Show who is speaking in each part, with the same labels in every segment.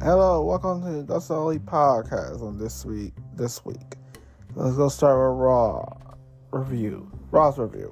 Speaker 1: Hello, welcome to the That's the Only Podcast on this week. Let's go start with Raw's review.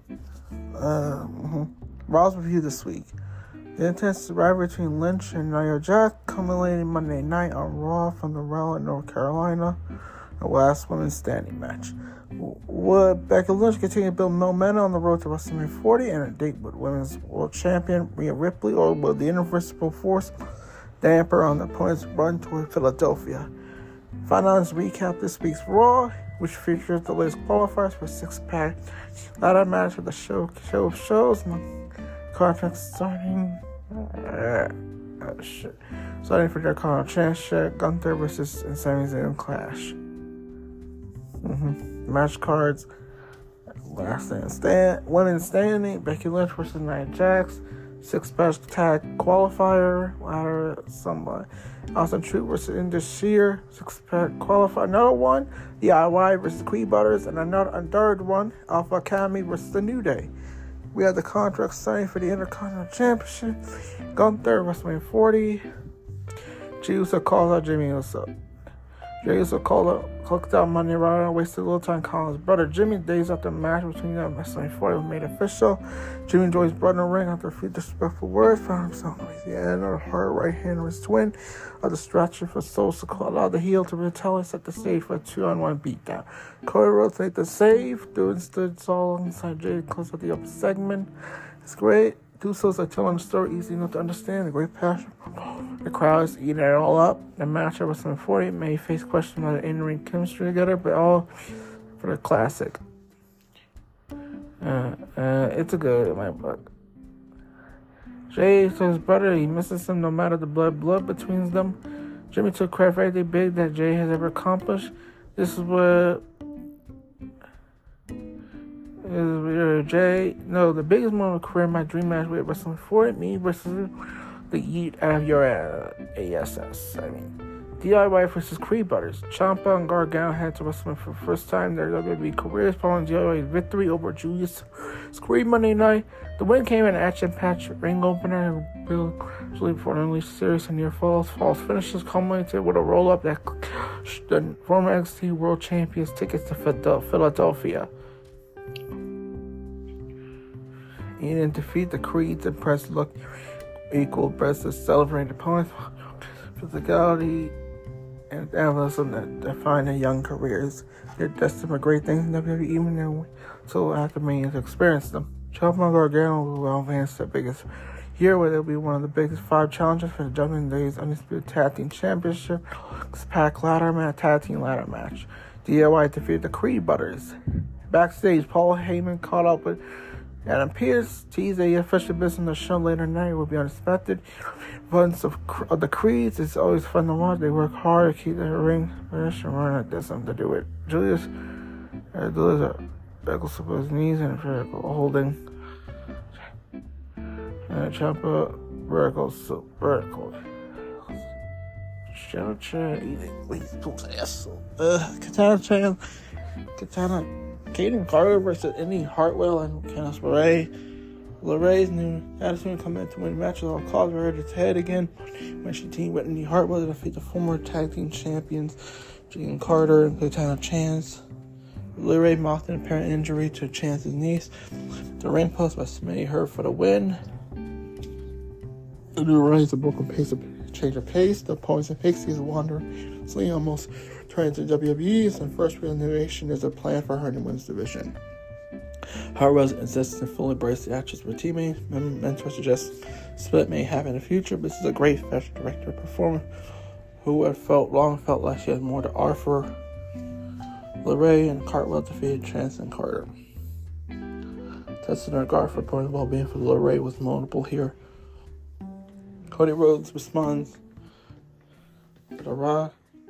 Speaker 1: Raw's review this week. The intense rivalry between Lynch and Nia Jax culminated Monday night on Raw from the Raleigh, North Carolina, the last women's standing match. Would Becky Lynch continue to build momentum on the road to WrestleMania 40 and a date with Women's World Champion Rhea Ripley, or will the Irresistible Force damper on the opponent's run toward Philadelphia? Finals recap this week's Raw, which features the latest qualifiers for six-pack ladder match of the show of shows. Contract starting for their Championship, Gunther versus Sami Zayn Clash. Match cards: women's standing, Becky Lynch versus Nia Jax. Six-pack tag qualifier, ladder, somebody. Austin Truth versus Indus Sheer. Six-pack qualifier. Another one, DIY versus Creed Butters. And a third one, Alpha Academy versus The New Day. We have the contract signed for the Intercontinental Championship. Gunther, WrestleMania 40. Jey Uso calls out Jimmy Uso. Jey Uso hooked out Monday Night and wasted a little time calling his brother Jimmy. Days after the match between them, WrestleMania 40 was made official. Jimmy joins his brother in the ring after a few disrespectful words. Found himself with the end of the hard right hand of his twin. A distraction for Sosa allowed the heel to retaliate, set the stage for a 2-on-1 beatdown. Cody Rhodes made the save. Dude stood tall alongside Jay close at the upper segment. It's great. Usos are telling the story easy enough to understand. The great passion. The crowd is eating it all up. The match at WrestleMania 40 may face questions about the in-ring chemistry together, but all for the classic. It's a good in my book. Jay to his brother, he misses him no matter the blood between them. Jimmy took credit for everything big that Jay has ever accomplished. This is what the biggest moment of career, my dream match with WrestleMania 40, me versus the Yeet out of your ASS. DIY versus Creed Brothers. Ciampa and Gargano head to WrestleMania for the first time in their WWE careers following DIY's victory over Julius Creed Monday night. The win came in an action-packed ring opener and built before an unleashed series of near falls finishes culminated with a roll-up that the former NXT World Champions tickets to Philadelphia. In defeat, the Creed's impressed look equal best as celebrating opponents, physicality, and athleticism that define their young careers. They're destined for great things in WWE even until after many have experienced them. Ciampa and Gargano will advance their biggest year, where they'll be one of the biggest 5 challenges for the Judgment Day's Undisputed Tag Team Championship Pack Tag Team Ladder Match. DIY defeated the Creed Brothers. Backstage, Paul Heyman caught up with Adam Pearce. Teased the official business on the show later tonight will be unexpected. Runs of the Creeds, it's always fun to watch. They work hard to keep their ring finish and run. There's something to do with Julius. Delivers a vertical support his knees and a vertical holding. Ciampa vertical. Katana Kaden Carter versus Indy Hartwell and Candice LeRae. LeRae's new attitude coming to win matches all cause reared its head again when she teamed with Indy Hartwell to defeat the former tag team champions Jean Carter and Katana Chance. LeRae mocked an apparent injury to Chance's niece. The ring post by Smitty Her for the win. The new rise a broken pace of change of pace. The opponents and Pixies wander. Sling almost turns to WWE's, and first real innovation is a plan for her in the women's division. Hartwell insists to fully embrace the actress with teammates. Mentors suggest split may happen in the future, but this is a great fashion director performer who had long felt like she had more to offer. LeRae and Cartwell defeated Chance and Carter. Testing her regard for opponent's well-being for LeRae was notable here. Cody Rhodes responds to the Rock.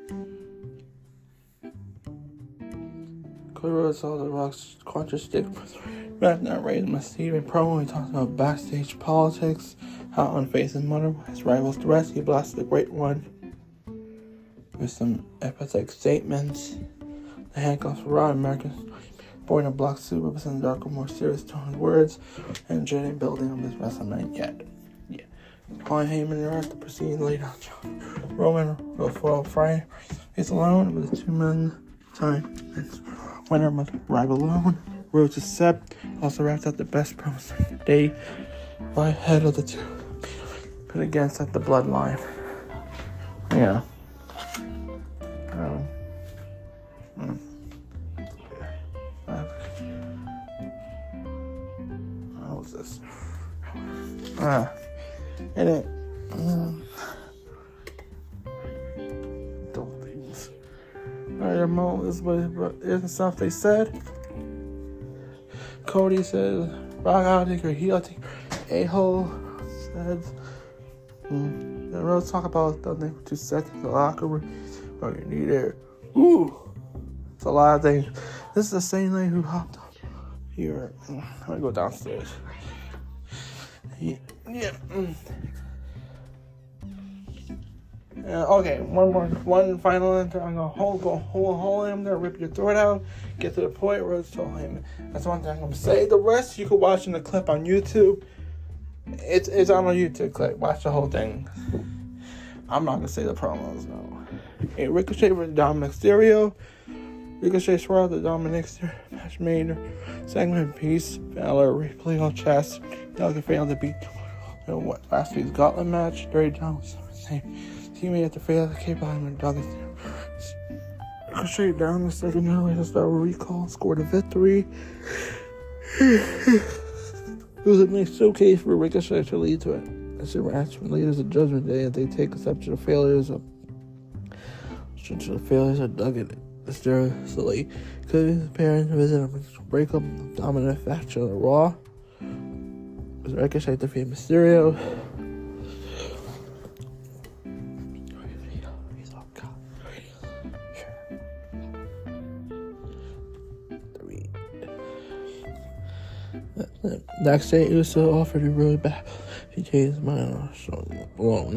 Speaker 1: Cody Rhodes saw the Rock's contradict Matt not raised my Steven promo. He talked about backstage politics, how unfazed his mother, his rivals the rest. He blasted the Great One with some epic statements. The handcuffs for Raw Americans born in a black suit representing darker, more serious toned words, and Jay building on this WrestleMania yet. Paul Heyman and the proceeding laid out Roman will foil Friday. He's alone with a 2-man time. Winner must arrive alone. Road to Sep also wrapped up the best promos of the day by head of the two. Put against at the bloodline. Yeah. What was this? And it. Don't things. Alright, Mo, this is stuff they said. Cody says, rock out, take your heel, take your a-hole. Says, the Rose talk about the thing for 2 seconds in the locker room. Oh, you need it. Ooh. It's a lot of things. This is the same lady who hopped up here. I'm gonna go downstairs. Yeah. Okay, one final enter. I'm gonna hold him there, rip your throat out, get to the point where it's told him. That's one thing I'm gonna say. The rest you can watch in the clip on YouTube. It's on a YouTube clip. Watch the whole thing. I'm not gonna say the promos, no. A Ricochet with Dominic Mysterio. Ricochet swirled the Dominic Mysterio match made segment piece. Balor replay all chest. Delicate failed to beat last week's Gauntlet match. Dirty John was same teammate at the fail that came behind when Doug Ricochet down the second earlier style recall, scored a victory. It was a nice showcase for Ricochet to lead to it. As a match from leaders of Judgment Day, they take exception to failures of Doug and Mysterio. Could be preparing to visit a breakup of dominant faction of Raw. As Ricochet defeated Mysterio. Next day, Uso offered to roll back. He changed his mind alone.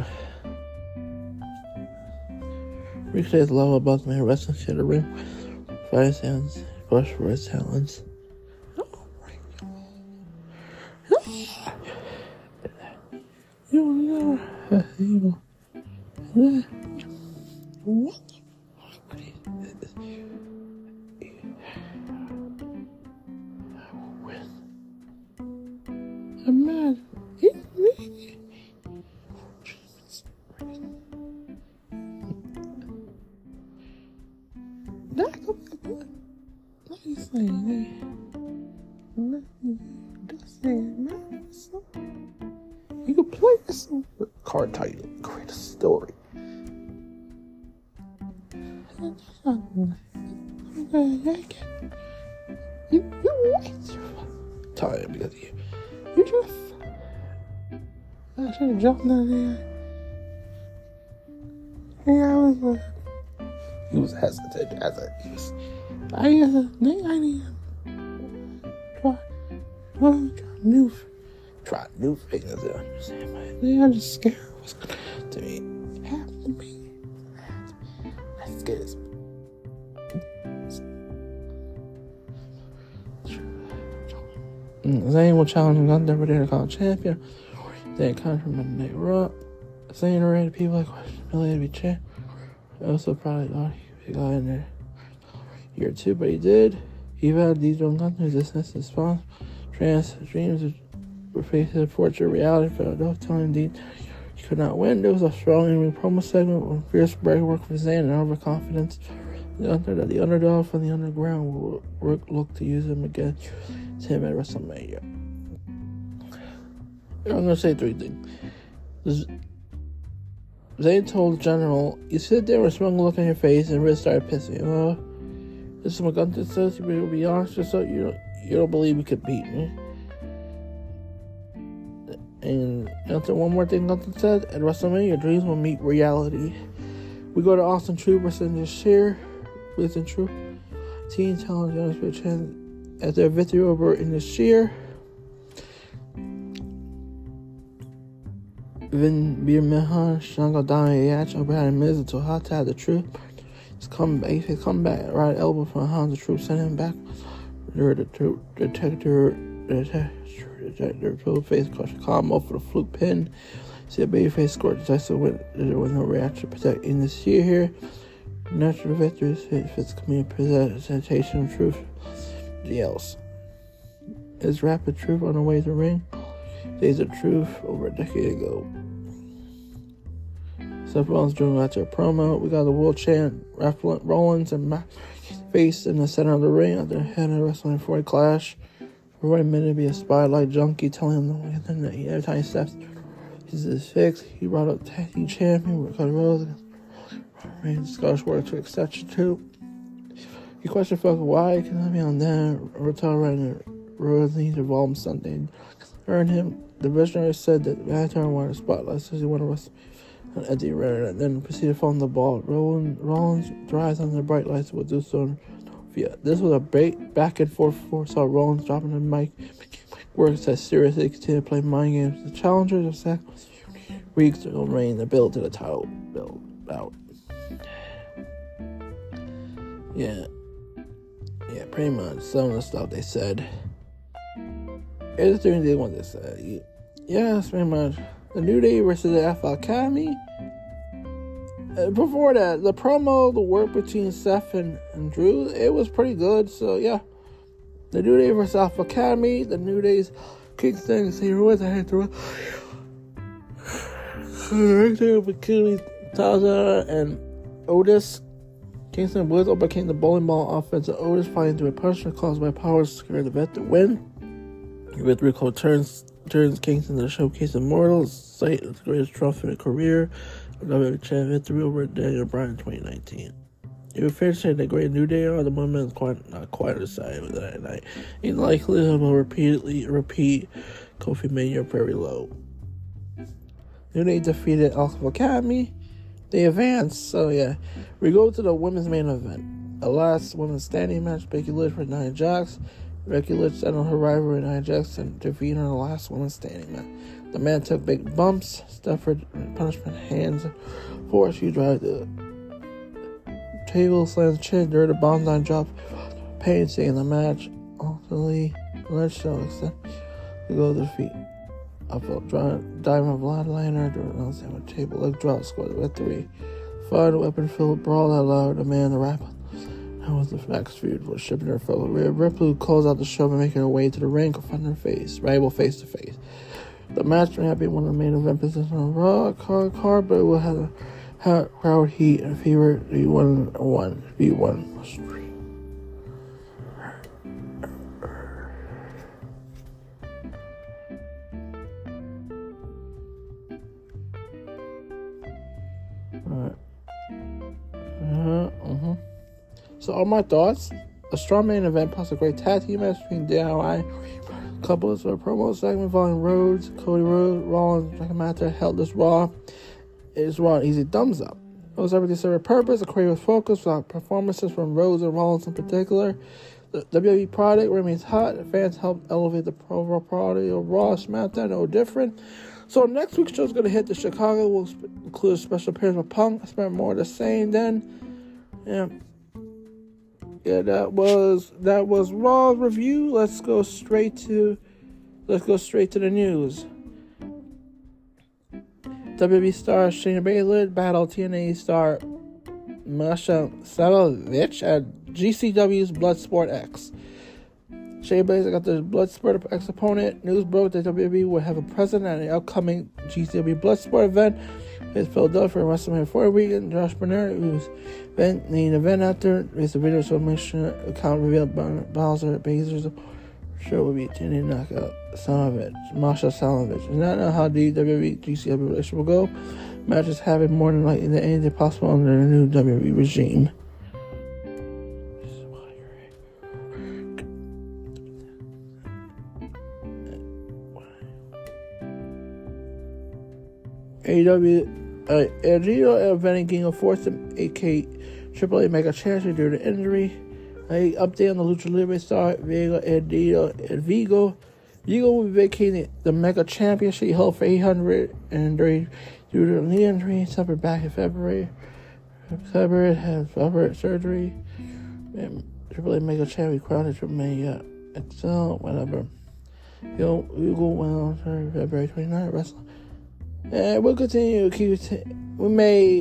Speaker 1: Ricochet's level above the man wrestling shit a ring. Fire sounds, push for his talents. You know, what the fuck is this? I'm mad. You can play this card title, create a story. You waste your time because you just. I should have jumped down there. Yeah, he was hesitant as he was. I need try new things. They are just scared of what's going to happen to me. That scares me. Zayn will challenge Gunther for the Intercontinental Champion. Then comes from Monday Raw. Zayn already people like question Billy to be champ. Also probably thought he got in there year 2, but he did. He had these on Gunther resistance response. Trans dreams were facing a fortunate reality for enough time. Dean he could not win. There was a strong in-ring promo segment with fierce break work for Zayn and overconfidence. The underdog from the underground will look to use him against him at WrestleMania. I'm going to say 3 things. Zayn told the General, you sit there with a smug look on your face and really started pissing. This is what Gunther says. You better be honest with yourself. You don't believe you could beat me. And after one more thing Gunther said, at WrestleMania, your dreams will meet reality. We go to Austin Truth versus this year. With Truth. Team challenge for chance at their victory over in this year. Vin Birmingham, Shango Donnie Yach, O'Brien and Miz until Hot Tag the Truth. He's come back, right elbow from Hans the Truth, sent him back. The detector, full face crush, calm off for the fluke pin. See a babyface scored decisive win. There was no reaction protecting this year here. Natural victories fits community presentation of truth. Yells. Is Rapid Truth on the way to the ring? Days of Truth over a decade ago. Seth Rollins doing after a promo. We got the world champ Rollins and Matt face in the center of the ring at the head of the Wrestling 40 Clash. For what minute to be a spotlight junkie, telling him that every time he steps, he's his fix. He brought up tag team champion Cody Rhodes, Reigns, Scottish Warrior, etc. too. He questioned why can I be on that? Rotella Runner Rhodes needs involved something. Earned him. The visionary said that Manhattan wanted a spotlight, so he wanted to wrestle an empty runner, and then proceeded to phone the ball. Rollins drives on the bright lights will do so. This was a back and forth. Saw Rollins dropping the mic. Works as seriously continued to play mind games. The challengers of Sack weeks will reign the build to the title build out. Yeah, pretty much some of the stuff they said. Here's the thing they want to say. Yeah, it's pretty much the New Day versus the Alpha Academy. Before that, the promo, the work between Seth and Drew, it was pretty good. So yeah, the New Day versus Alpha Academy. The New Day's Kingston, Heroes, I had to between Taza and Otis. Kingston Woods overcame the bowling ball offense. Otis fighting into a punishment caused by powers to secure the vet to win. With Rico turns Kingston to showcase Immortals, sight of the greatest trophy in a career. WWE Champ victory over Daniel Bryan in 2019. It would fair to say that Great New Day are the women not quite decided with that night. In likelihood will repeat Kofi Mania very low. New Day defeated Alpha Academy. They advanced, so yeah. We go to the women's main event. The last women's standing match, Becky Lynch for Nia Jax. Becky Lynch settled her rivalry with Nia Jax and defeated her in the last women's standing match. The man took big bumps, Stafford punishment hands, forced you drive the table, slams chin, dirty bombs on drop, pain seeing the match. Ultimately, Lynch shall extend to go to the feet. Up diamond bloodliner, announcing on the table, leg drop, scored the victory. Fun weapon filled brawl that allowed the man to wrap up. That was the next feud was shipping her fellow Rhea Ripley closed out the show by making her way to the ring, confronting her rival face to face. The match may have been one of the main event positions on the Raw card, but it will have crowd heat and fever. V1. So all my thoughts, a strong main event plus a great tag team match between DIY couples for a promo segment involving Rhodes, Cody Rhodes, Rollins, McIntyre held this Raw. It's Raw an easy thumbs up. It was everything served a purpose, a creative focus without performances from Rhodes and Rollins in particular. The WWE product remains hot. The fans helped elevate the overall quality of Raw, SmackDown, no different. So next week's show is going to hit the Chicago. We'll include a special appearance with Punk. I spent more of the same then. Yeah, that was Raw's review. Let's go straight to the news. WWE star Shayna Baszler battled TNA star Masha Slamovich at GCW's Bloodsport X. Shayna Baszler got the Bloodsport X opponent. News broke that WWE would have a presence at an upcoming GCW Bloodsport event in Philadelphia WrestleMania 4 weekend. Josh Bernard, who's leading the event after, released a video submission account revealed Baszler's show will be TNA knockout Masha Slamovich. Does not know how the WWE GCW relationship will go. Matches happen more than likely than anything possible under the new WWE regime. AEW eventing King of Force AK Triple A Mega Champion due to injury. An update on the Lucha Libre star Vigo Vigo will be vacating the Mega Championship he held for 803 due to a knee injury. Suffered back in February. Had surgery. Triple A Mega Champion crowned Triple A XL, whatever. Vigo went on February 29th. Wrestling And we'll continue to keep. We may,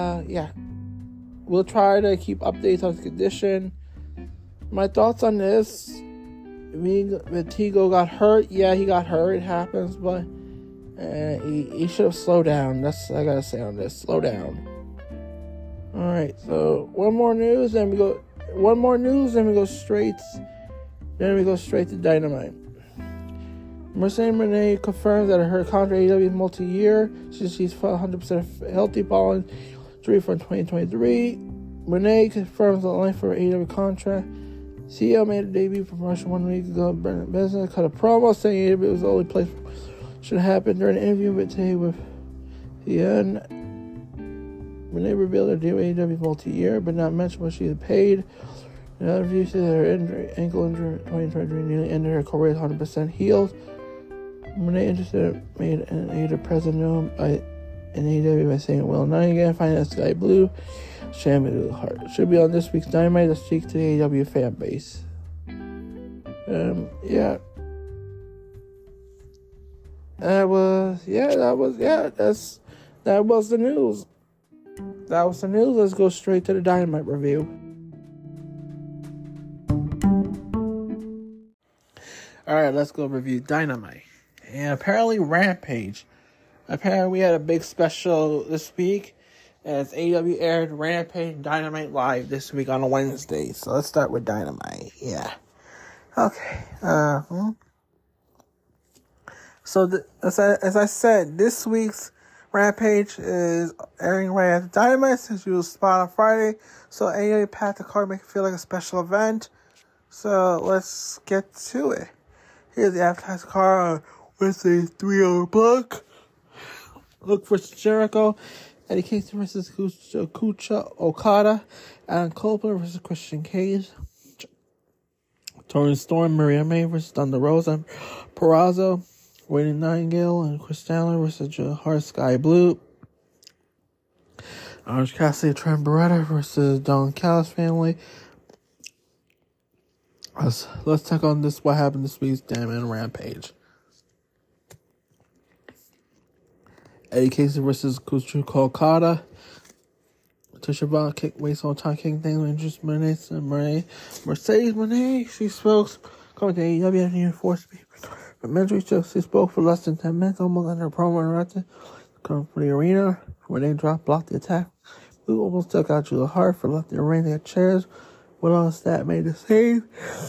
Speaker 1: we'll try to keep updates on the condition. My thoughts on this: Vertigo got hurt. Yeah, he got hurt. It happens, but he should have slowed down. That's what I gotta say on this. Slow down. All right. So one more news, then we go. Then we go straight to Dynamite. Mercedes Moné confirms that her contract AEW is multi-year. She's 100% healthy following injury from 2023. Moné confirms the length for her AEW contract. CEO made a debut promotion 1 week ago. Bernard Business cut a promo saying AEW was the only place should happen during an interview with Ian. Moné revealed her deal with AEW multi-year, but not mentioned what she had paid. In another view, she said her ankle injury in 2023 nearly ended her career 100% healed. Moné interested made an AEW president known by in AEW by saying, "Well, now you gotta find that Sky Blue champion of the heart." Should be on this week's Dynamite to speak to the AEW fan base. That was the news. That was the news. Let's go straight to the Dynamite review. Alright, let's go review Dynamite. And apparently Rampage. Apparently we had a big special this week as AEW aired Rampage and Dynamite live this week on a Wednesday. So let's start with Dynamite. Yeah. Okay. So as I said, this week's Rampage is airing right after Dynamite since it was spot on Friday. So AEW packed the card, make it feel like a special event. So let's get to it. Here's the advertised card with a 3-hour block. Look for Jericho, Eddie Kingston versus Kucha Okada, Adam Copeland versus Christian Cage, Toni Storm, Maria May versus Thunder Rosa, Purrazzo, Wayne Nightingale, and Chris Stanley versus Hard Sky Blue, Orange Cassidy, Trent Beretta versus Don Callis family. Let's check on this. What happened this week's Dynamite Rampage. Eddie Kingston versus Kucha Okada. Tisha Vaughn kicked waist on time, kicking things with just Mercedes Moné. She spoke, coming to AEW and reinforced but mentally she spoke for less than 10 minutes, almost under her promo interrupted. Come from the arena where they blocked the attack. Blue almost took out Julia Hart for left the arena. They had chairs. Willow Stat made the save.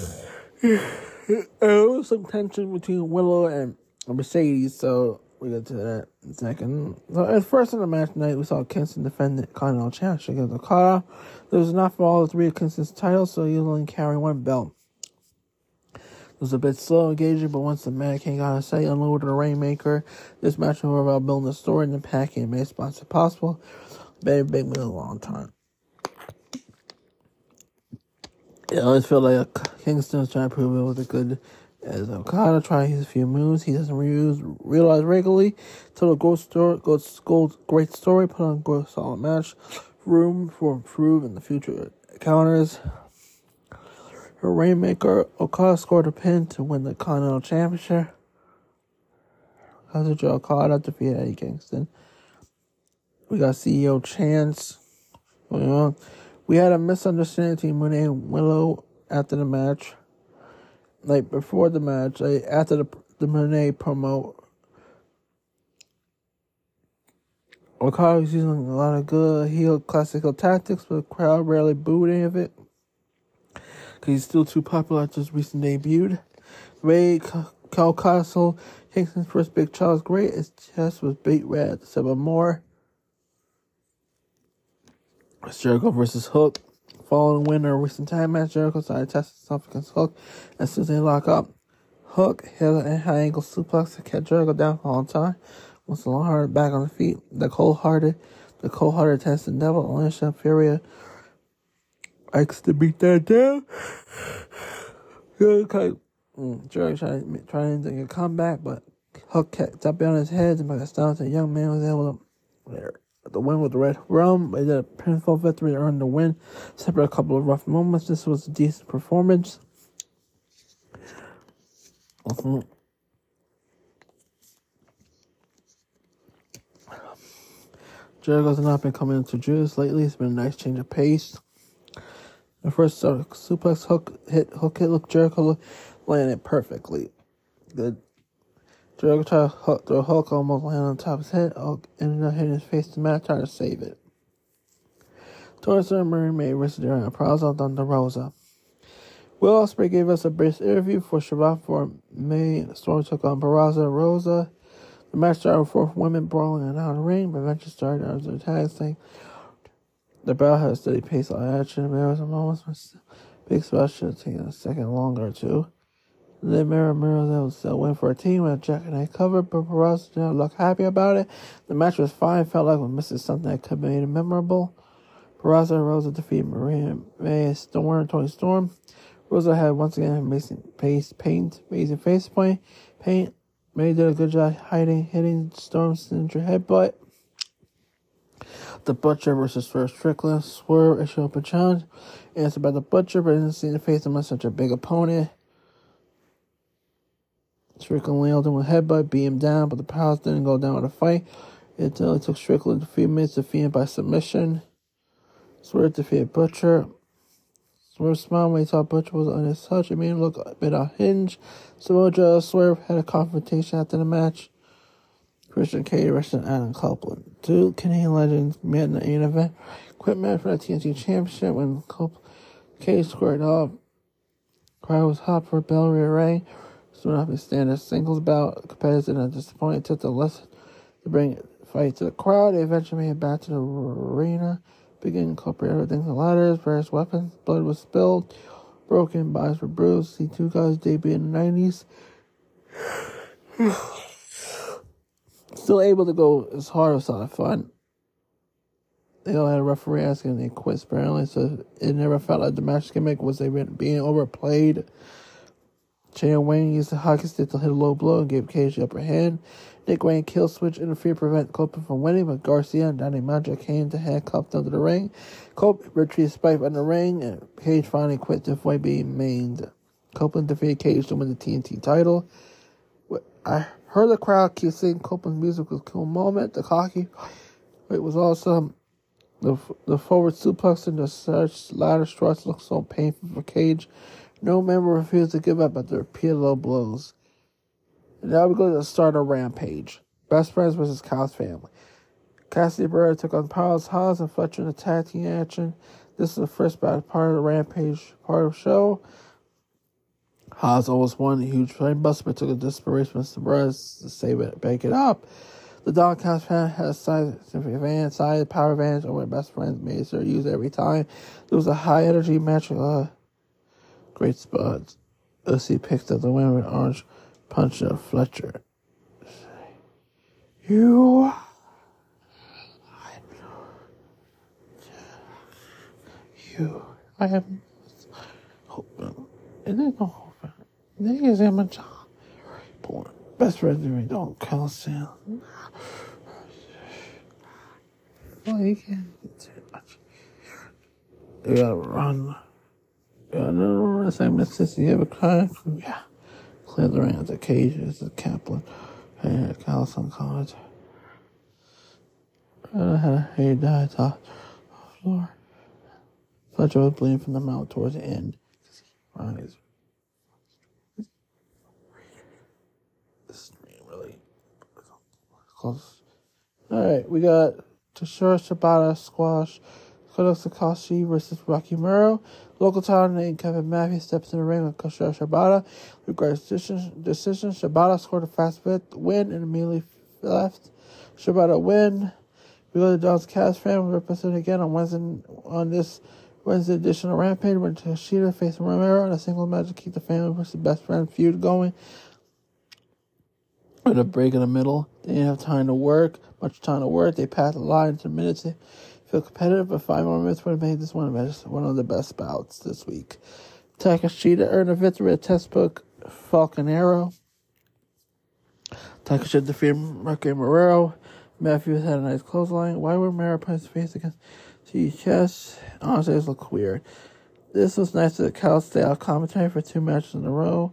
Speaker 1: There was some tension between Willow and Mercedes, so we'll get to that in a second. So at first in the match tonight, we saw Kingston defend the Continental Championship against Okada. There was enough for all three of Kingston's titles, so he was only carrying one belt. It was a bit slow engaging, but once the mannequin got a say, unloaded a Rainmaker. This match was about building the story and then packing and made spots if possible. Big win a long time. I always feel like Kingston was trying to prove it was as good as Okada, trying to use a few moves he doesn't realize regularly. Told a great story, put on a solid match. Room for improve in the future counters. Her Rainmaker, Okada scored a pin to win the Continental Championship. Kazuchika Okada defeated Eddie Kingston. We got CEO Chance going on. We had a misunderstanding between Moné and Willow after the match. Like, before the match, after the Moné promo, Okada was using a lot of good heel classical tactics, but the crowd rarely booed any of it. Because he's still too popular after his recent debut. Ray Calcastle, Kingston's first big challenge was great. His chest was beat red at 7 more. Jericho versus Hook. Following winner of recent time match, Jericho started testing himself against Hook. As soon as they lock up, Hook hit an high ankle suplex to catch Jericho down for a long time. Once the long hearted back on the feet, the cold-hearted tested devil, Alicia Furia likes to beat that down. Jericho trying to make a comeback, but Hook kept up on his head and by the style the young man was able to the win with the Red Rum. They did a pinfall victory to earn the win. Separate a couple of rough moments. This was a decent performance. Jericho's not been coming into juice lately. It's been a nice change of pace. The first suplex hook hit look Jericho landed perfectly. Good. Jericho tried to throw Hulk, almost landed on top of his head. Hulk ended up hitting his face to Matt, trying to save it. Torres Marine May versus Darren Prazo Thunder Rosa. Will Ospreay gave us a brief interview for Shabbat for May. Storm took on Barraza and Rosa. The match started with 4 women brawling in the ring, but eventually started out as a tag thing. The battle had a steady pace of action. There was a moment when Big Splash should have taken a second longer or two. Then Mira was still win for a team with a jackknife cover, but Barraza did not look happy about it. The match was fine, felt like we missed something that could have made it memorable. Barraza and Rosa defeated Maria May, Storm, Tony Storm. Rosa had once again amazing face paint. May did a good job hitting Storm's signature headbutt. The Butcher versus Swerve Strickland. Swerve issued up a challenge. Answered by the Butcher, but didn't seem to face him as such a big opponent. Strickland nailed him with a headbutt, beat him down, but the Pals didn't go down with a fight. It only took Strickland a few minutes to defeat him by submission. Swerve defeated Butcher. Swerve smiled when he saw Butcher was on his touch. It made him look a bit unhinged. Samoa Joe and Swerve had a confrontation after the match. Christian Cage versus Adam Copeland. 2 Canadian legends met in the main event. Quick match for the TNT Championship when Cage squared off. Crowd was hot for Bell Ray. Soon after standard singles bout, competitors and disappointed took the lesson to bring the fight to the crowd. They eventually made it back to the arena. Beginning to incorporate everything to ladders, various weapons, blood was spilled, broken, bodies were bruised. The 2 guys debuted in the 90s. Still able to go as hard as a fun. They all had a referee asking and they quit apparently, so it never felt like the match gimmick was being overplayed. Chain Wayne used the hockey stick to hit a low blow and gave Cage the upper hand. Nick Wayne kill switch interfered to prevent Copeland from winning, but Garcia and Danny Magic came to handcuffed under the ring. Copeland retrieved Spike in the ring, and Cage finally quit to avoid being maimed. Copeland defeated Cage to win the TNT title. I heard the crowd keep saying Copeland's music was a cool moment. The hockey it was awesome. The forward suplex and the search ladder struts looked so painful for Cage. No member refused to give up at the repeated low blows. And now we go to the start of Rampage. Best Friends versus Kyle's family. Cassidy Burr took on Powers, Haas, and Fletcher in a tag team action. This is the first part of the Rampage part of the show. Haas almost won a huge flame buster, but took a desperation with the Burrs to save it, break it up. The Don Callis family had a side power advantage over Best Friends, made sure to use it every time. It was a high energy match. Great spots. Uzi picked up the win with orange punch of Fletcher. I have hope. And there's no hope. Niggas in my job. Best friends with me don't count sound. Well, you can't get too much. You gotta run. The same since you ever cried. Yeah. Clear the ring at the cages, the Kaplan, and Callis on college. I had a hair dye top floor. Fletcher was bleeding from the mouth towards the end. Ronnie's. This is really close. Alright, we got Toshiro Shibata squash. Kodo Sakashi versus Rocky Muro. Local talent named Kevin Matthews steps in the ring with Toshiro Shibata. Regards decision, Shibata scored a fast win and immediately left. Shibata win. We go to John's Cast family represented again on this Wednesday edition of Rampage when Toshida faced Romero in a single match to keep the family versus Best Friend feud going. With a break in the middle, they didn't have much time to work. They passed the line into minutes. They feel competitive, but 5 more minutes would have made this one of the best bouts this week. Takashita earned a victory at textbook Falcon Arrow. Takashita defeated Rocky Marrero. Matthews had a nice clothesline. Why would Marrero put his face against chest? Honestly, this looked weird. This was nice that Cal stayed out commentary for 2 matches in a row.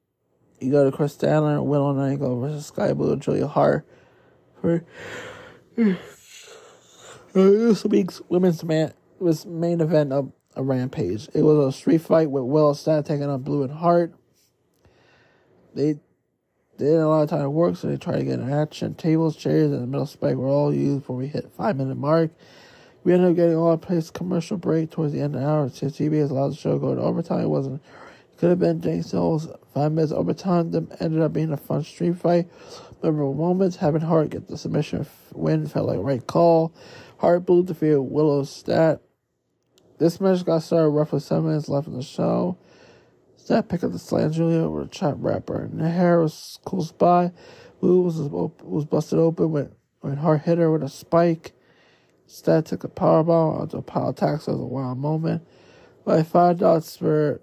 Speaker 1: You go to Chris Stanley and Willow Nightingale versus Sky Blue and Julia Hart for This week's women's main event of a Rampage. It was a street fight with Willow Stat taking on Blue and Hart. They didn't have a lot of time to work, so they tried to get an action. Tables, chairs, and the middle spike were all used before we hit 5-minute mark. We ended up getting all place commercial break towards the end of the hour. Since TBS allowed the show to go to overtime, it could have been James Hill's 5 minutes overtime. That ended up being a fun street fight. Memorable moments. Having Hart get the submission win felt like a right call. Hart blew the field Willow Stat. This match got started roughly 7 minutes left in the show. Stat picked up the slam Julia over a chop rapper. And the hair was close by. Blue was busted open when Hart hit her with a spike. Stat took a powerbomb onto a pile of tacks. So it was a wild moment. By $5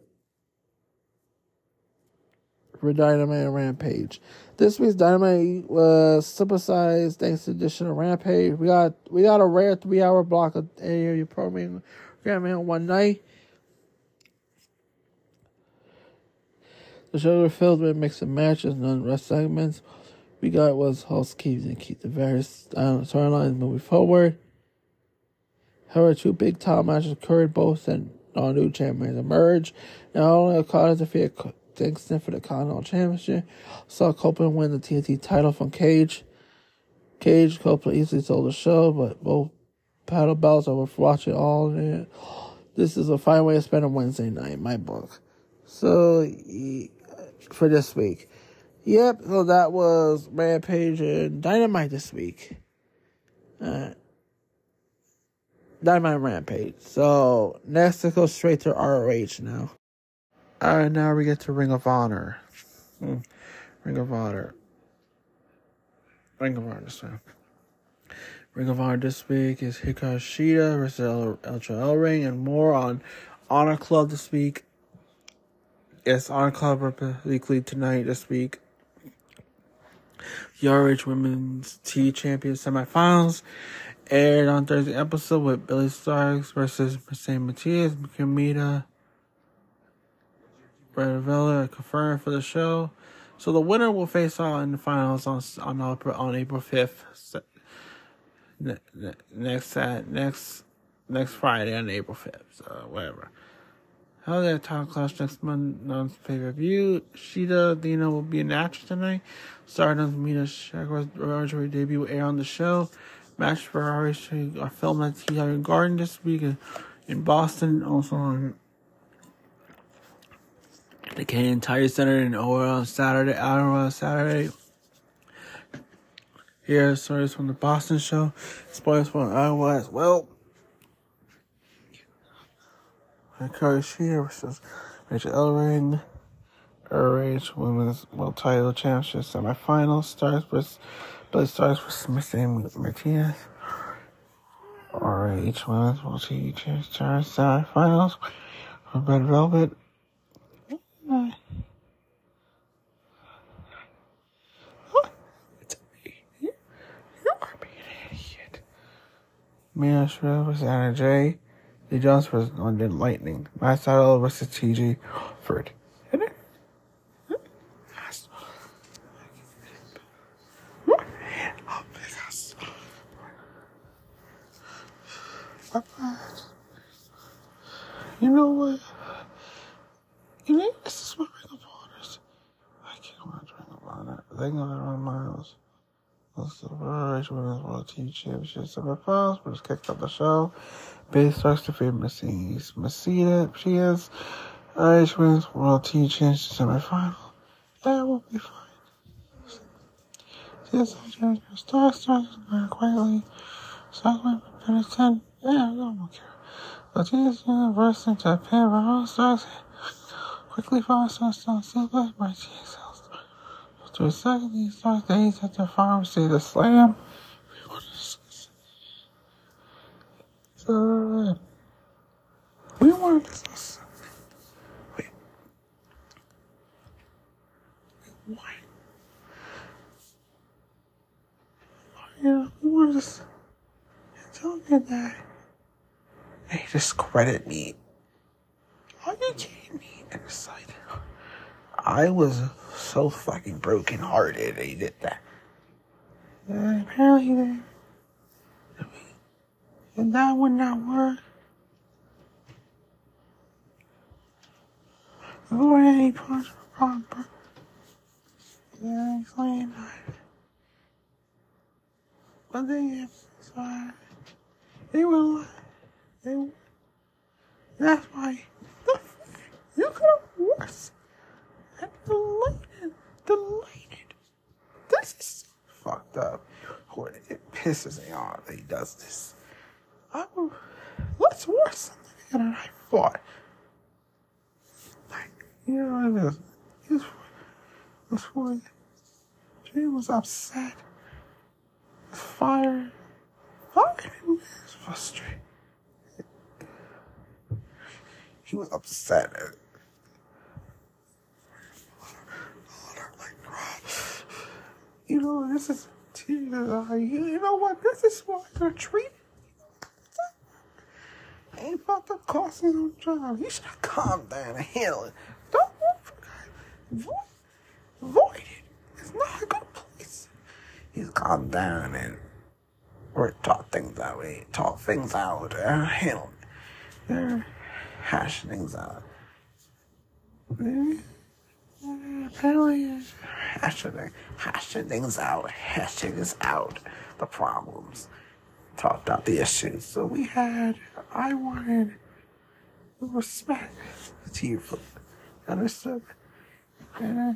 Speaker 1: for Dynamite and Rampage. This week's Dynamite was supersized thanks to the addition of Rampage. We got a rare 3-hour block of AEW programming on one night. The show was filled with mix of matches and unrest segments. We got was housekeeping and keep the various storylines moving forward. However, 2 big title matches occurred, both and non-new champions emerged. Not only Okada defeated Kingston for the Continental Championship, saw Copeland win the TNT title from Cage. Copeland easily sold the show, but both paddle belts are worth watching all. This is a fine way to spend a Wednesday night in my book. So, for this week. Yep, so that was Rampage and Dynamite this week. Dynamite and Rampage. So, next to go straight to ROH now. Alright, now we get to Ring of Honor. Ring of Honor this time. Ring of Honor this week is Hikaru Shida versus El Ring and more on Honor Club this week. Yes, Honor Club weekly tonight this week. The ROH Women's T Champion semifinals aired on Thursday episode with Billy Starks versus Mercedes Matias, Kamita, Brett Vella confirmed for the show. So the winner will face off in the finals on April 5th. Next Friday on April 5th. So whatever. How their Top Clash next month's pay-per-view. Shida Dina will be an actress tonight. Stardom's Mina Shakur's origin debut will air on the show. Match for ROH are filmed at TD Garden this week in Boston. Also on the Canadian Tire Center in Ottawa on Saturday. Here are stories from the Boston show. Spoilers from Iowa as well. Hikaru Shida versus Rachel Ellering. ROH Women's World Title Championship semifinals. Billy Starks versus Mercedes Martinez. ROH Women's World TV Championship semifinals. Red Velvet. Mia Shrill versus Anna Jay. Lee Jones versus London Lightning. Matt Sydal versus TJ Ford. You know what? This is what Ring of Honor. I can't watch Ring of Honor. They go around miles. Let's the ROH Women's World TV Championship semifinals, but it's kicked off the show. Billy Starks defeated Mercedes. She is ROH Women's World TV Championship semifinal. Yeah, it will be fine. Yes, Starks very quietly. Starks went for finish 10. Yeah, I don't care. Martinez burst into a pin by Starks. Quickly followed Starks down Silva by TXL. To a second, he starts the ace at the farm, see the slam. So, we want this. Wait. Why? We want this. Tell me that. Hey, discredit me. Are you kidding me? And it's like, I was so fucking broken hearted they did that. Apparently And that would not work. Or any part proper. Yeah, explain that. But then, sorry. They will. That's why. You could have worse. I'm delighted. This is fucked up. It pisses me off that he does this. That's worse than I thought. Like, you know, this boy, Jay was upset. Fired. He was frustrated. He was upset. You know, this is, you know what, this is why they're treated. He ain't about to cost his own job. He should have calmed down and handled it. Don't work for guys. Avoid it. It's not a good place. He's calmed down and talk things out. Talk things out and handle it. They're hashing things out. Apparently, hashing things out, the problems, talked out the issues. So I wanted respect to you, understood, and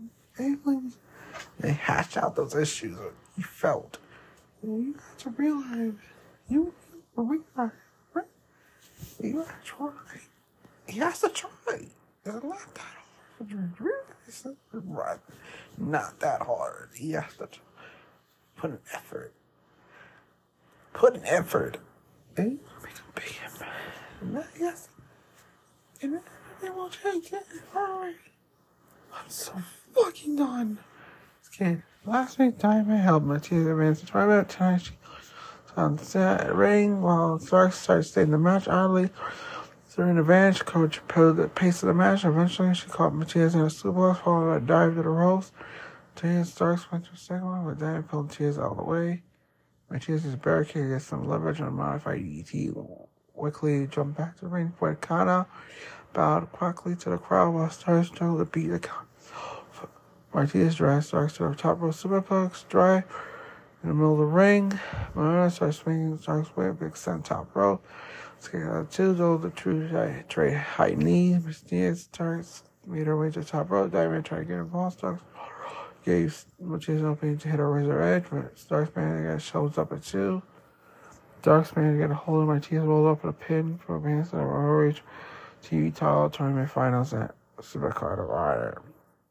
Speaker 1: they hashed out those issues that you felt. And you have to realize, you have to try. He has to try. It's not that hard. It's not that hard. He has to put an effort. And you make him pay him. Yes. And everything will change. Alright. I'm so fucking done. Okay. Last week, Diamond helped Matias advance the tournament. Tonight, she on the ring while Starks started staying the match. Oddly, during the advantage, coach pulled the pace of the match. Eventually, she caught Matias in a suplex, followed by a dive to the ropes. Matias Starks went to the second one, but Diamond pulled Matias out of the way. Matias' barricade gets some leverage on a modified ET. Quickly jumped back to the ring for Kana, bowed quickly to the crowd while Starks struggled to beat the count. Matias drives Starks to the top rope superplex, drive in the middle of the ring. Marina starts swinging Starks way, big extend top rope. Two though the true trade high knee. Matias starts made her way to the top rope. Diamond tried to get involved. Starks gave Matias an opening to hit a razor edge, but Starks man shows up at 2. Starks man get a hold of Matias, rolled up in a pin for advance in the ROH TV title tournament finals at Supercard of Honor.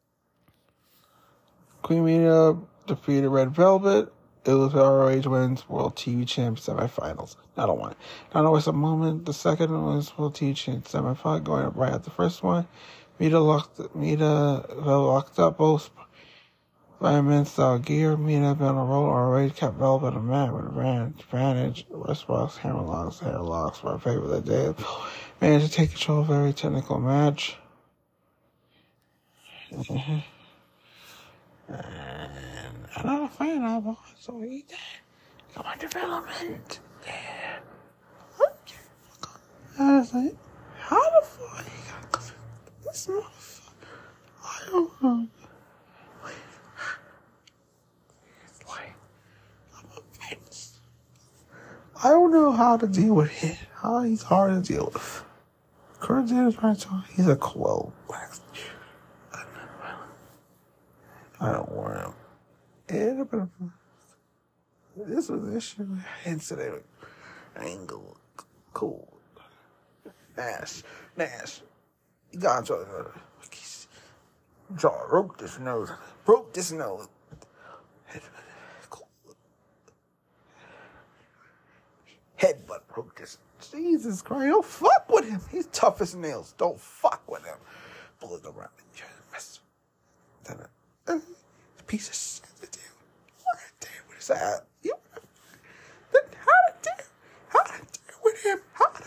Speaker 1: Queen Media defeated Red Velvet. It was ROH Women's World TV Champ semifinals. Not a one. Not always a moment. The second was World TV Champ semifinal, going up right at the first one. Mita locked up both Fireman style gear. Mita been on a roll. ROH kept Velvet a mat with advantage. Wrist hammerlocks, hairlocks were a favorite of the day. Managed to take control of a very technical match. And I'm not a fan of it, so he did. Come on, development. Yeah. Okay. I was like, how the fuck he got this motherfucker? I don't know. It's like, I'm offense. I don't know how to deal with him. How he's hard to deal with. Kurt James right on. He's a cold black. I don't want him. This was an issue. Incident. Angle. Cool. Nash. You got to broke this nose. Cool. Headbutt broke this. Jesus Christ. Don't fuck with him. He's tough as nails. Don't fuck with him. Bullet around and you mess. Piece of shit to do. What to do with his ass? How to deal with him?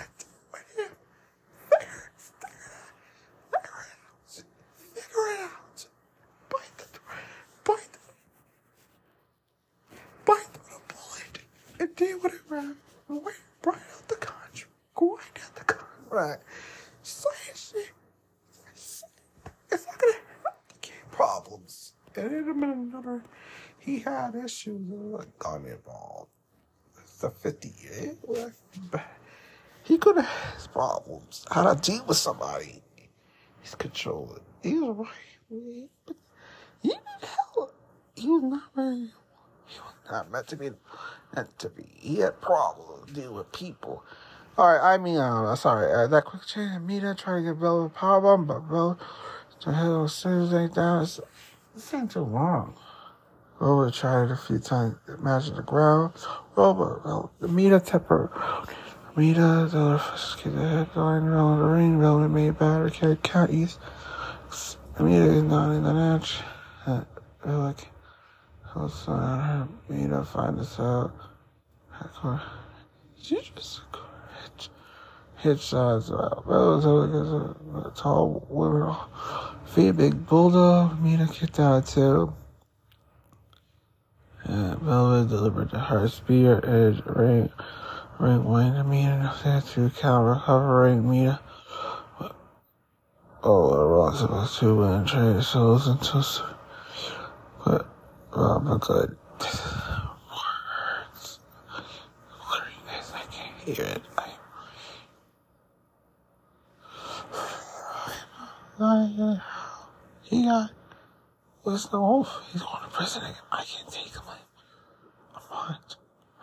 Speaker 1: Figure it out. Bite the bullet and deal with it, man. Wait, Brian. right. Saying shit. It's not gonna get problems. And in a minute, another, he had issues like got involved. It's the 50 year. He could have had his problems. How to deal with somebody. He's controlling. He was right. But he didn't help. He was not very. He was not meant to be. He had problems dealing with people. Alright, sorry. That quick change. Mita tried to get Bella a powerbomb, but Bella to hell Thursday down. This ain't too long. Robert tried it a few times. Imagine the ground. Robert, Mita temper. Mita, the first kid, the head going around the ring. Velvet made battery carried count east. Mita is not in the match. Like, Mita find us out. She just hit shots out. A tall woman. Feet big bulldog. Mita kicked out too. And Velvet delivered to her spear edge ring win to Mita. Said 2 count recovering Mita. Oh, the Rock's supposed to win trade souls into but good. Words. This, I can't hear it. He got what's the wolf? He's going to prison again. I can't take him. I'm not.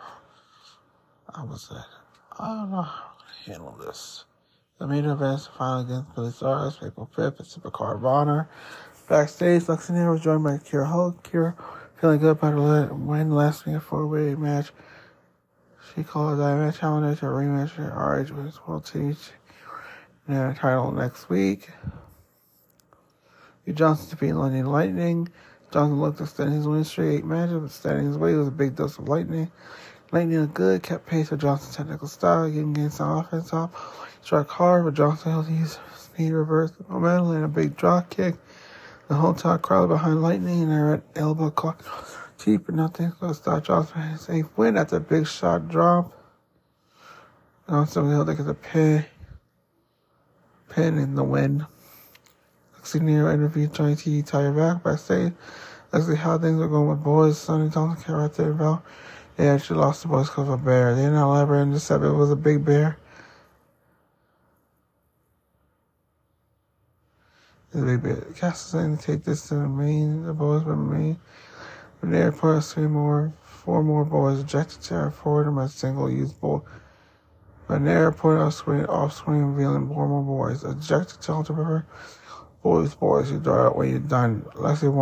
Speaker 1: I don't know how to handle this. The main event final against Billy Stars, April 5th at Supercard of Honor. Backstage, Luxembourg was joined by Kira Hulk. Kira feeling good about her win last week, a 4-way match. She called that match challenge to a rematch at RH Women's World Teach. And a title next week. Johnson defeated London Lightning. Johnson looked to extend his win streak 8 matches, but standing his way was a big dose of lightning. Lightning looked good, kept pace with Johnson's technical style, getting gains on offense off. Struck hard, but Johnson held his speed reverse momentum and a big drop kick. The whole top crowd behind Lightning and their elbow caught cheap, but nothing to stop Johnson from his 8th win after a big shot drop. Johnson held like a pin in the win. Lexi Nero interviewed Johnny T. Tyre back backstage. Lexi how things were going with boys. Sonny Johnson came right there about. They actually lost the boys because of a bear. They didn't elaborate and just said it was a big bear. It's a big bear. Castle saying to take this to the boys were Maine. From the airport, 4 more boys ejected to forward them as single-use ball. But in the airport, off-screen revealing 4 more boys ejected to alter river. Boys, you draw out when you're done. Lexi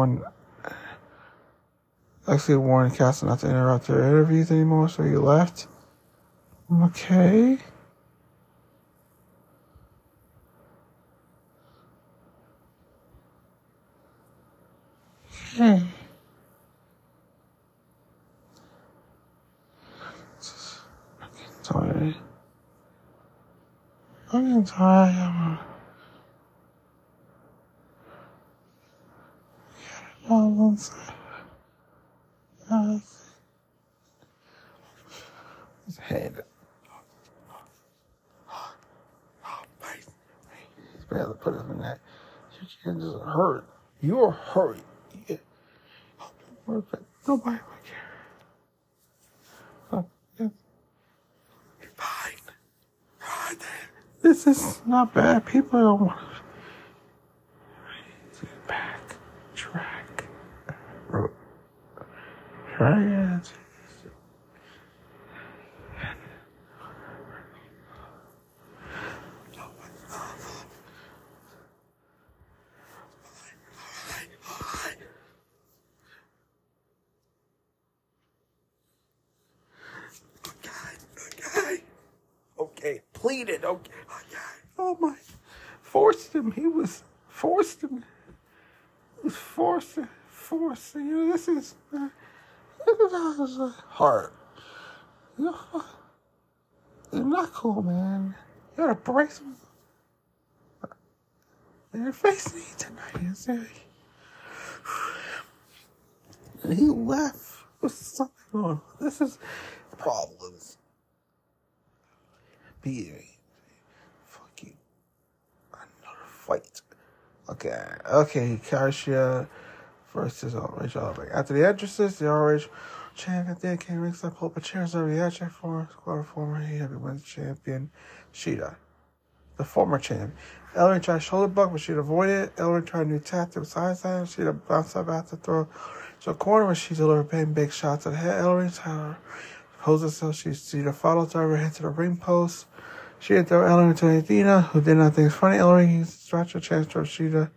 Speaker 1: warned Castle not to interrupt their interviews anymore, so you left. Okay. Okay. I'm getting tired. His head. He's barely put him in that. You can't just hurt. You're hurt. Nobody would care. You're fine. This is not bad. People don't want to back track. Try it. Okay, pleaded. Okay. Oh my! Forced him. He was forced him. He was forced. You know, this is hard. You're not cool, man. You gotta brace him. They're facing me tonight. And he left with something on. This is problems. Beating. Fuck fight. Okay, Karshia versus Rachel. After the entrances, the ROH champion then came ringside, pulled up a chair, so reaction for squad former heavyweight champion Shida, the former champ. Ellering tried shoulder block, but Shida avoided it. Ellering tried a new tactic with side slam. Shida bounced up after throw to the corner, where she delivered big shots to the head. Ellering tried to pose herself. Shida followed driver head to the ring post. Shida threw Ellering to Athena, who did not think it was funny. Ellering stretched her chance towards Shida.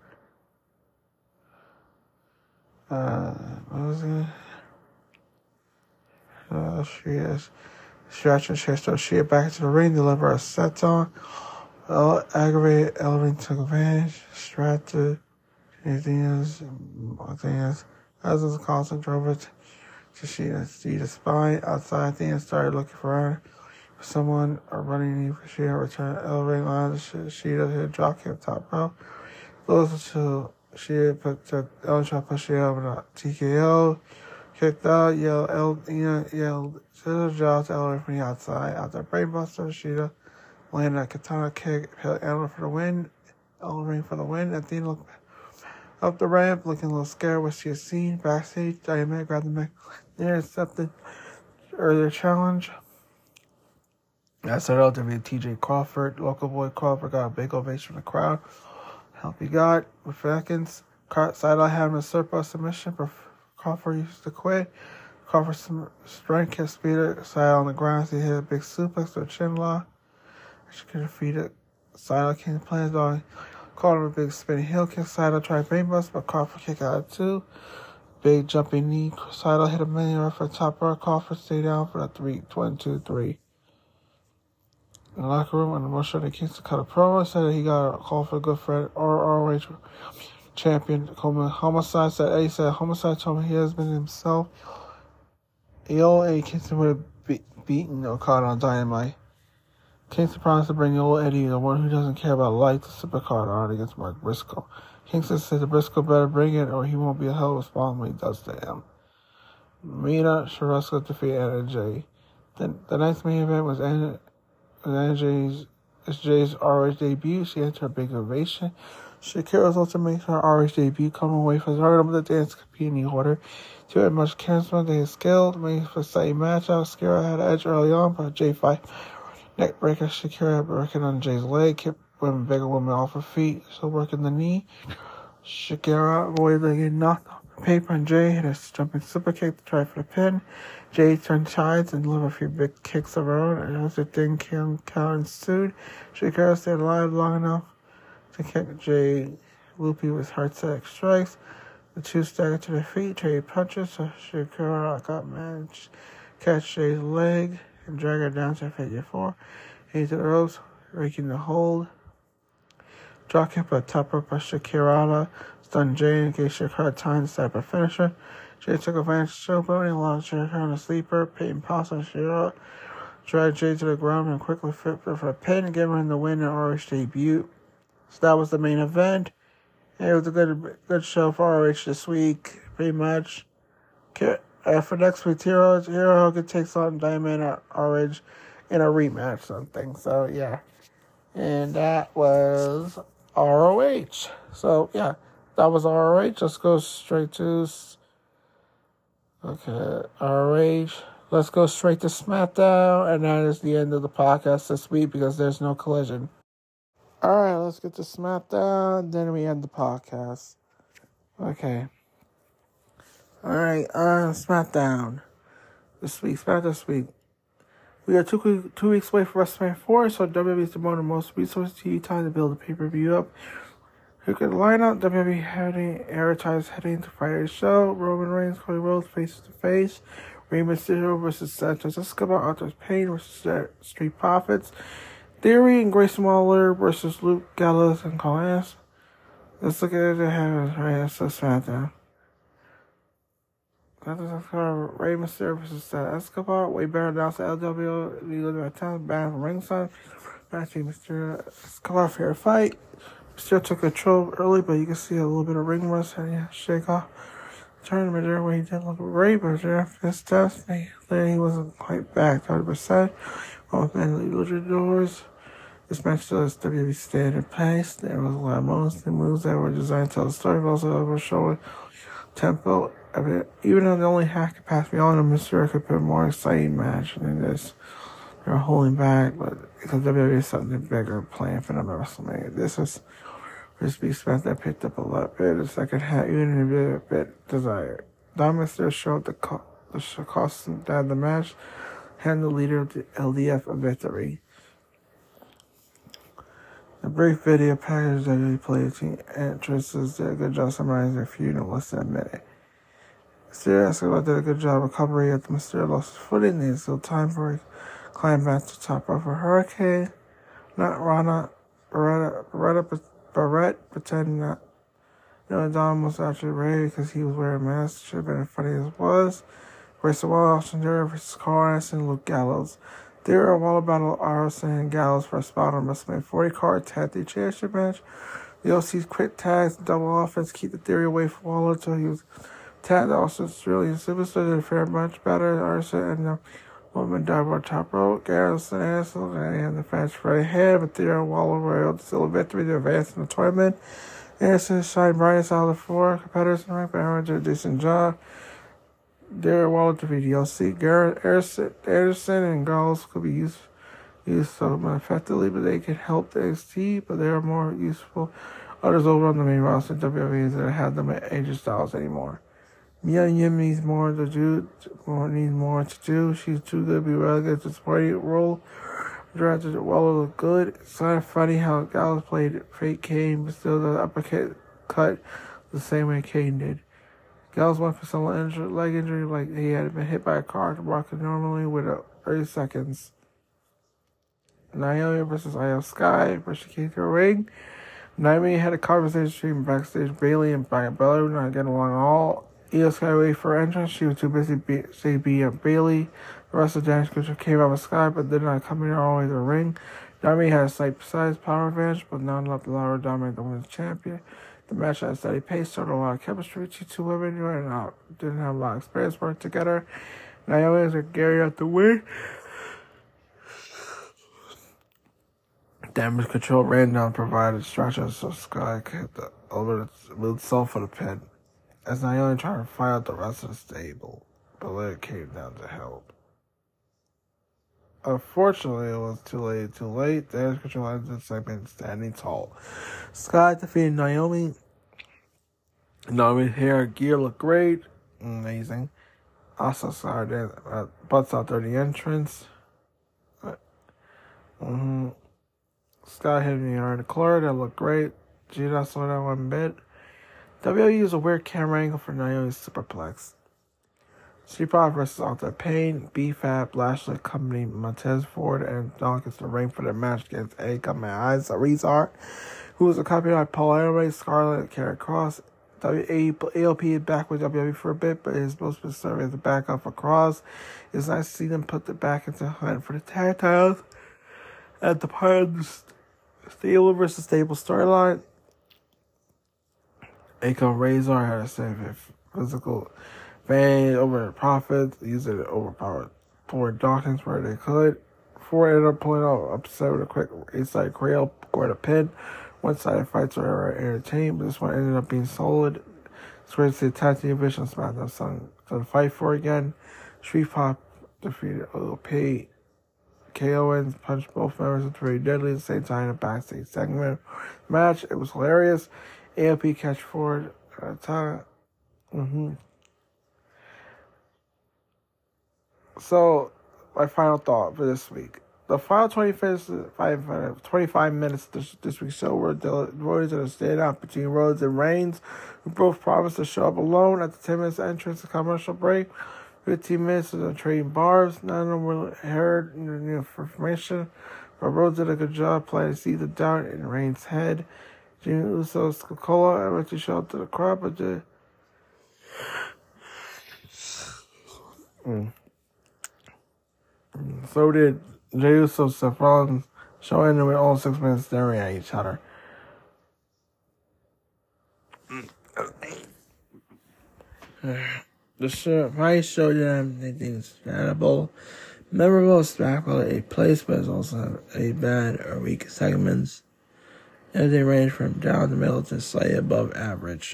Speaker 1: What was it? Stretching chest towards Shida back into the ring, deliver a set on. Aggravated, Ellering took advantage. Stratted Athena's as was constant drove it to Shida's spine. Outside, Athena started looking for her. Someone running in for Shida returned Ellering on Shida hit a drop kick top row. Close to Shida Ellering tried to push Shida over the TKO. Kicked out, yelled Shida dropped Ellering from the outside. Out there, brainbuster, Shida landed a katana kick, hit Ellering for the win. Ellering for the win. Athena looked up the ramp, looking a little scared what she had seen. Backstage, Diamond grabbed the mic there, accepted earlier challenge. That's our LW TJ Crawford. Local boy Crawford got a big ovation from the crowd. Help he got with seconds. Seidel had him a surplus submission, but Crawford used to quit. Crawford's strength kept speeder. Seidel on the ground, so he hit a big suplex to a chin lock. She could defeat it. Seidel came to play his dog. Called him a big spinning heel kick. Seidel tried brainbust, but Crawford kicked out of two. Big jumping knee. Seidel hit a millionaire for the top row. Crawford stayed down for the 3. In the locker room, when Russia and Kingston cut a promo, said that he got a call for a good friend, ROH champion Homicide. Eddie said Homicide told me he has been himself ill, and Kingston would have beaten Okada on Dynamite. Kingston promised to bring old Eddie, the one who doesn't care about life, to Supercard on against Mark Briscoe. Kingston said the Briscoe better bring it, or he won't be a hell of a response when he does to him. Mina Shirasco defeated NJ. The next main event was NJ's ROH debut. She entered a big ovation. Shakira's also made her ROH debut, coming away from the heart of the dance competing order. She had much charisma, they had skill, made for a exciting matchup. Shakira had an edge early on, but J5 neck breaker. Shakira had working on Jay's leg, kept bigger women off her feet, still working the knee. Shakira avoided getting knocked off the paper, and Jay hit a jumping super kick to try for the pin. Jay turned tides and delivered a few big kicks of her own, and as the thing count ensued, Shakira stayed alive long enough to kick Jay loopy with hard set strikes. The two staggered to their feet, traded punches, so Shakira got managed to catch Jay's leg and drag her down to figure 4. Into the ropes, breaking the hold. Drop kick by top rope by Shakira, stunned Jay and gave Shakira time to set up a finisher. Jay took advantage of showboating and allowed Shakira on a sleeper. Peyton Posse and Shakira dragged Jay to the ground and quickly flipped her for a pin, giving him the win in ROH debut. So that was the main event. And it was a good show for ROH this week, pretty much. For next week, Hero Hogan takes on Diamond at ROH in a rematch, something. So, yeah. And that was ROH. So, yeah, that was ROH. Let's go straight to... Okay, ROH. Let's go straight to SmackDown. And that is the end of the podcast this week because there's no collision. Alright, let's get to SmackDown. Then we end the podcast. Okay. Alright, SmackDown. SmackDown this week. We are 2 weeks away from WrestleMania 4, so WWE is devoting most resources to time to build the pay-per-view up. Look at the lineup. WWE heading into Friday's show. Roman Reigns, Cody Rhodes face-to-face. Rey Mysterio versus Santos Escobar. Arthur Payne versus Street Profits. Theory and Grayson Waller versus Luke Gallows and Collins. Let's look at it. Right, so SmackDown. Rey Mysterio versus Escobar. Way better announced at LW. Legal Town. Bad from ringside. Matching Mysterio Escobar fair fight. Mysterio took control early, but you can see a little bit of ring rust and shake off. Tournament there where he did look great, but after his test, he wasn't quite back 100%. Both men lead luchadors. This match does WWE standard pace. There was a lot of moves that were designed to tell the story, but also were showing tempo. Even though they only half capacity on the Mysterio could put a more exciting match than this. They were holding back, but because WWE is something bigger planned for the WrestleMania. This is Crispy Smith that picked up a lot bit. The second half, even a bit desired. Dominic still showed the cost that the match had the leader of the LDF a victory. The brief video package that they played team entrances did a good job summarizing their feud in less than a minute. Mysterio Escobar did a good job recovering after Mysterio lost his footing. They still time for a climb back to top of a hurricane. Not Rana Barrett pretending that Dom was actually ready because he was wearing a mask. Should have been as funny as it was. Grayson Waller, Austin Theory versus Carl Anderson and Luke Gallows. Theory and Waller battled Anderson and Gallows for a spot on WrestleMania 40 card tag team championship match. The OC's quick tags, double offense, keep the Theory away from Waller until he was tagged. Austin's really Superstar did a fair much better. Anderson and the woman dive on top rope. Garrison Anderson and the fans right ahead, but Theory and Waller were able to seal a victory to advance in the tournament. Anderson shined brightest out of the four competitors in the ring, but Aaron did a decent job. Darren Waller defeated the OC. Garrett Anderson and Gallows could be used so effectively, but they can help the NXT, but they are more useful. Others over on the main roster WWE that have them at AJ Styles anymore. Mia Yim needs more to do. She's too good to be relegated to the supporting role. Directed Waller looked good. It's kind of funny how Gallows played fake Kane, but still the uppercut cut the same way Kane did. Gallows went for some leg injury like he had been hit by a car to walk normally with 30 seconds. Naomi versus Io Sky versus came to a ring. Naomi had a conversation between backstage Bayley and Bianca Belair, not getting along at all. Io Sky waited for her entrance. She was too busy being Bayley. The rest of the damage control came out with Sky, but did not come in all the way to the ring. Naomi had a slight size power advantage, but not enough to allow her to dominate the women's champion. The match had a steady pace, showed a lot of chemistry between two women and didn't have a lot of experience working together. Naomi and Gary out the win. Damage control ran down, provided stretches so Sky could over the itself for the pin. As Naomi tried to fight out the rest of the stable, Belair came down to help. Unfortunately, it was too late. Damage control ended the segment standing tall. Sky defeated Naomi. Naomi's hair and gear looked great. Amazing. Also saw her butts out during the entrance. Sky hit me in the corner. That looked great. She did not slow down one bit. WWE used a weird camera angle for Naomi's superplex. Streetprofit versus Alta Payne, B-Fab, Lashley accompanied Montez Ford and Dawkins to the ring for their match against Rezar, who was accompanied by Paul Ellering, Scarlett, and Karrion Kross. AOP is back with WWE for a bit, but is supposed to be serving as a backup for Kross. It's nice to see them put it back into hunt for the tag titles at the part of the stable versus stable storyline. Akon Rezar had a same physical advantage over the Profits, using it overpowered Ford Dawkins where they could. Ford ended up pulling out upset with a quick inside Creole, scored a pin. One-sided fights were entertaining, but this one ended up being solid. It's great to see the tag team division SmackDown son to fight for again. Street Pop defeated OP. KO's punched both members into very deadly at the same time in a backstage segment match. It was hilarious. AOP catch Ford time. So, my final thought for this week. The final 25 minutes this week's show were devoted to the standout between Rhodes and Reigns, who both promised to show up alone at the 10 minutes entrance to commercial break. 15 minutes of trading bars. None of them were heard information, but Rhodes did a good job playing to see the doubt in Reigns' head. Jimmy Uso's Coca-Cola eventually showed up to the crowd, but so did Jey Uso, Seth Rollins, showing with all 6 minutes staring at each other. The fight showed them they think it's incredible. Memorable spectacle, a place, but it's also a bad or weak segments. And they range from down the middle to slightly above average.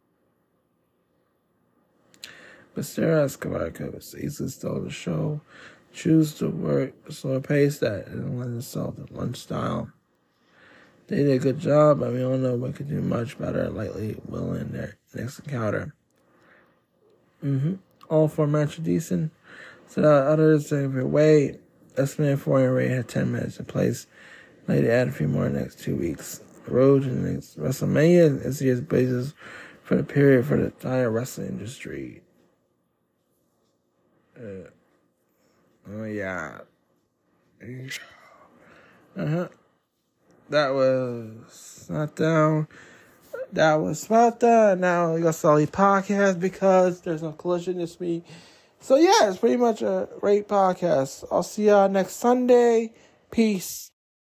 Speaker 1: But Sarah Escobar could easily stole the show. Choose to work a slower pace that didn't lend itself to lunch style. They did a good job, but we all know we could do much better. Likely will in their next encounter. All four matches are decent. So that others take it away. Estimated foreign rate had 10 minutes in place. Later add a few more in the next 2 weeks. The road to the next WrestleMania is the basis for the period for the entire wrestling industry. That was SmackDown. That was SmackDown. Now we got Sully podcast because there's no collision this week. So yeah, it's pretty much a great podcast. I'll see y'all next Sunday. Peace.